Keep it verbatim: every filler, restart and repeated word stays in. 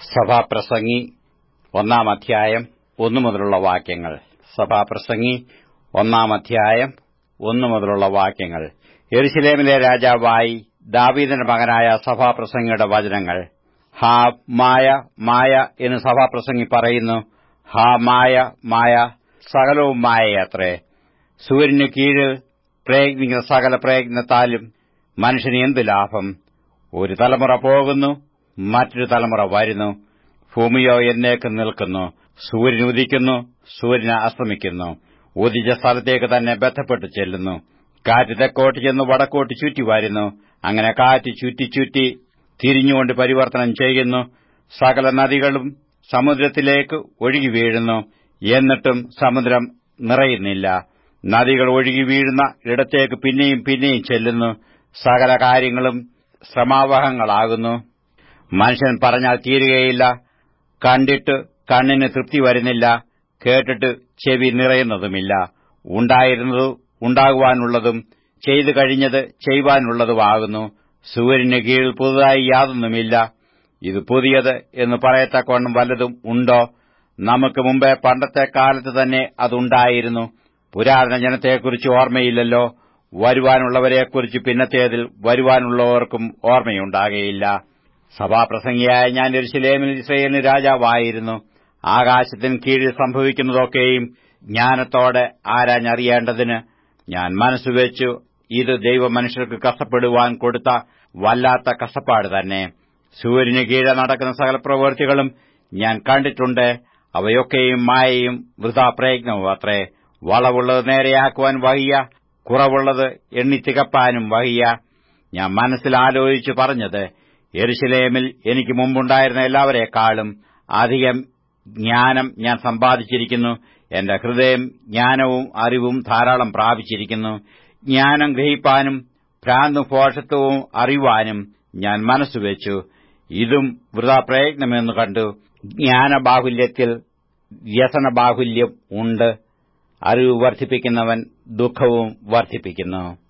സഭാപ്രസംഗി ഒന്നാം അധ്യായം ഒന്നു മുതലുള്ള വാക്യങ്ങൾ. സഭാപ്രസംഗി ഒന്നാം അധ്യായം ഒന്നു മുതലുള്ള വാക്യങ്ങൾ. യെരുശലേമിലെ രാജാവായി ദാവീദിന്റെ മകനായ സഭാപ്രസംഗിയുടെ വചനങ്ങൾ. ഹാ മായ മായ എന്ന് സഭാപ്രസംഗി പറയുന്നു. ഹാ മായ മായ, സകലവും മായയത്രേ. സൂര്യന് കീഴിൽ പ്രയത്നിക്കുന്ന സകല പ്രയത്നത്താലും മനുഷ്യന് എന്തു ലാഭം? ഒരു തലമുറ പോകുന്നു, മറ്റൊരു തലമുറ വരുന്നു. ഭൂമിയോ എന്നേക്കും നിൽക്കുന്നു. സൂര്യൻ ഉദിക്കുന്നു, സൂര്യൻ അസ്തമിക്കുന്നു. ഉദിച്ച സ്ഥലത്തേക്ക് തന്നെ ബന്ധപ്പെട്ടു ചെല്ലുന്നു. കാറ്റ് തെക്കോട്ട് ചെന്ന് വടക്കോട്ട് ചുറ്റി വരുന്നു. അങ്ങനെ കാറ്റ് ചുറ്റി ചുറ്റി തിരിഞ്ഞുകൊണ്ട് പരിവർത്തനം ചെയ്യുന്നു. സകല നദികളും സമുദ്രത്തിലേക്ക് ഒഴുകി വീഴുന്നു, എന്നിട്ടും സമുദ്രം നിറയുന്നില്ല. നദികൾ ഒഴുകി വീഴുന്ന ഇടത്തേക്ക് പിന്നെയും പിന്നെയും ചെല്ലുന്നു. സകല കാര്യങ്ങളും ശ്രമാവഹങ്ങളാകുന്നു. മനുഷ്യൻ പറഞ്ഞാൽ തീരുകയില്ല. കണ്ടിട്ട് കണ്ണിന് തൃപ്തി വരുന്നില്ല. കേട്ടിട്ട് ചെവി നിറയുന്നതുമില്ല. ഉണ്ടായിരുന്നതും ഉണ്ടാകുവാനുള്ളതും ചെയ്തു കഴിഞ്ഞത് ചെയ്യുവാനുള്ളതുമാകുന്നു. സൂര്യന് കീഴിൽ പുതുതായി യാതൊന്നുമില്ല. ഇത് പുതിയത് എന്ന് പറയത്തക്കവണ്ണം വല്ലതും ഉണ്ടോ? നമുക്ക് മുമ്പേ പണ്ടത്തെ കാലത്ത് തന്നെ അതുണ്ടായിരുന്നു. പുരാതന ജനത്തെക്കുറിച്ച് ഓർമ്മയില്ലല്ലോ. വരുവാനുള്ളവരെക്കുറിച്ച് പിന്നത്തേതിൽ വരുവാനുള്ളവർക്കും ഓർമ്മയുണ്ടാകുകയില്ല. സഭാപ്രസംഗിയായ ഞാൻ യെരുശലേമിൽ ഇസ്രായേലിന് രാജാവായിരുന്നു. ആകാശത്തിന് കീഴിൽ സംഭവിക്കുന്നതൊക്കെയും ജ്ഞാനത്തോടെ ആരാഞ്ഞറിയേണ്ടതിന് ഞാൻ മനസ്സുവെച്ചു. ഇത് ദൈവമനുഷ്യർക്ക് കഷ്ടപ്പെടുവാൻ കൊടുത്ത വല്ലാത്ത കഷ്ടപ്പാട് തന്നെ. സൂര്യന് കീഴെ നടക്കുന്ന സകല പ്രവൃത്തികളും ഞാൻ കണ്ടിട്ടുണ്ട്. അവയൊക്കെയും മായയും വൃഥാ പ്രയത്നവും അത്രേ. വളവുള്ളത് നേരെയാക്കുവാൻ വഹിയ, കുറവുള്ളത് എണ്ണിത്തികപ്പാനും വഹിയ. ഞാൻ മനസ്സിൽ ആലോചിച്ചു പറഞ്ഞത്, യെരുശലേമിൽ എനിക്ക് മുമ്പുണ്ടായിരുന്ന എല്ലാവരെക്കാളും അധികം ജ്ഞാനം ഞാൻ സമ്പാദിച്ചിരിക്കുന്നു. എന്റെ ഹൃദയം ജ്ഞാനവും അറിവും ധാരാളം പ്രാപിച്ചിരിക്കുന്നു. ജ്ഞാനം ഗ്രഹിപ്പാനും ഭ്രാന്തും ഭോഷത്വവും അറിയുവാനും ഞാൻ മനസ്സുവെച്ചു. ഇതും വൃഥാ പ്രയത്നമെന്നു കണ്ടു. ജ്ഞാനബാഹുല്യത്തിൽ വ്യസനബാഹുല്യം ഉണ്ട്. അറിവ് വർദ്ധിപ്പിക്കുന്നവൻ ദുഃഖവും വർദ്ധിപ്പിക്കുന്നു.